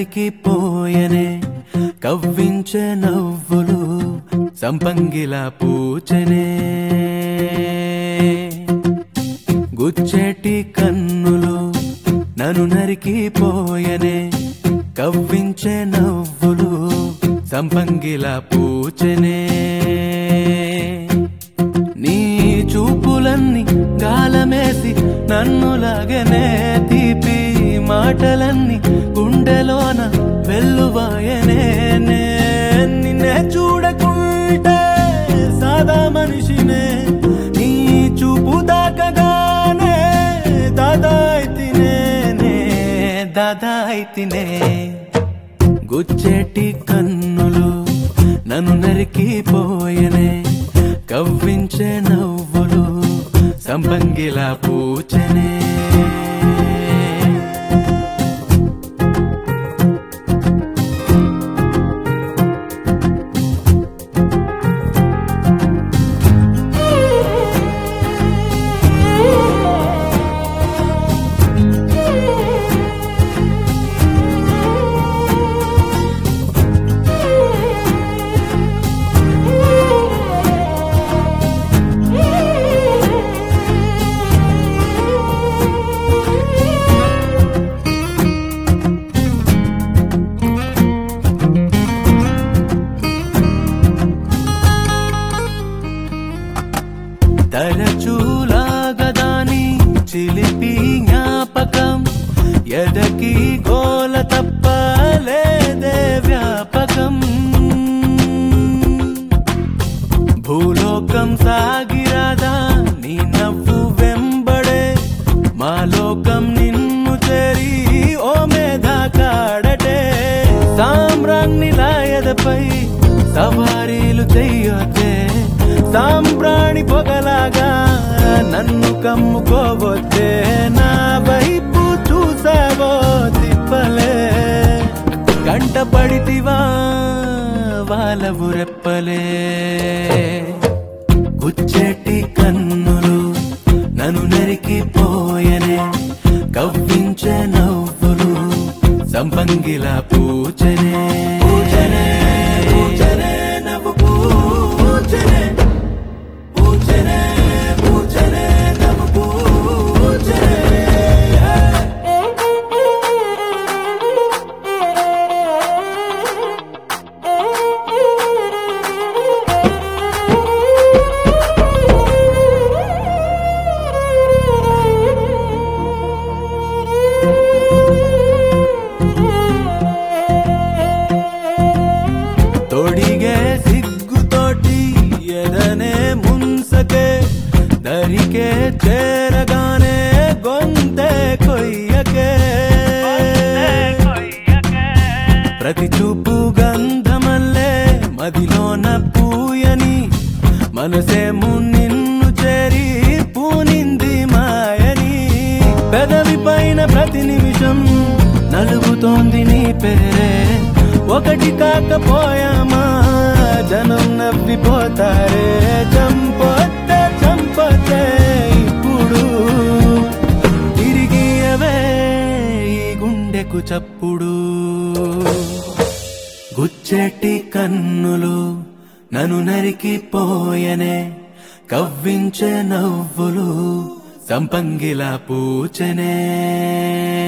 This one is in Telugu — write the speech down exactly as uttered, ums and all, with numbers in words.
నరికిపోయనే కవ్వించే నవ్వులు సంపంగిలా పూచనే గుచ్చేటి కన్నులు నన్ను నరికిపోయనే కవ్వించే నవ్వులు సంపంగిలా పూచనే నీ చూపులన్నీ గాలమేసి నన్ను లాగనే తీపి మాటలన్నీ గుండెలోన వెల్లువాయనే నిన్నే చూడకుంటే సాదా మనిషినే నీ చూపు దాకగానే దాదాయితినే దాదాయితినే గుచ్చేటి కన్నులు నన్ను నరికిపోయనే కవ్వించే నవ్వులు సంపంగిలా పూచనే తరచూలాగదాని చిలిపి జ్ఞాపకం ఎదకి గోల తప్పలేదే వ్యాపకం భూలోకం సాగిరాదా నీ నవ్వు వెంబడే మా లోకం నిన్ను చేరి ఓ మేధా కాడటే సామ్రాణ్ణి లాయదపై సవారీలు చెయ్యొద్దే సాంబ్రాణి పొగలాగా నన్ను కమ్ముకోవద్దే నా వైపు చూసావో తిప్పలే గంట పడితివా వాళ్ళవు రెప్పలే గుచ్చేటి కన్నులు నన్ను నరికిపోయనే కవ్వించే నవ్వులు సంపంగిలా పూచనే పూచనే పూచనే నవ్వు పూచనే తొడిగే సిగ్గుతోటి ఎదనే ముంసకే దరికే చేరగానే గొంతే కొయ్యకే ప్రతి చూపు గంధమల్లే మదిలోన పూయని మనసేము నిన్ను చేరి పూనింది మాయని పెదవి పైన ప్రతి నిమిషం నలుగుతోంది నీ పేరే ఒకటి కాకపోయామా జనం నవ్విపోతారే చంపొద్దే చంపొద్దే ఇప్పుడు తిరిగి అవే ఈ గుండెకు చప్పుడు గుచ్చేటి కన్నులు నన్ను నరికిపోయనే కవ్వించే నవ్వులు సంపంగిలా పూచనే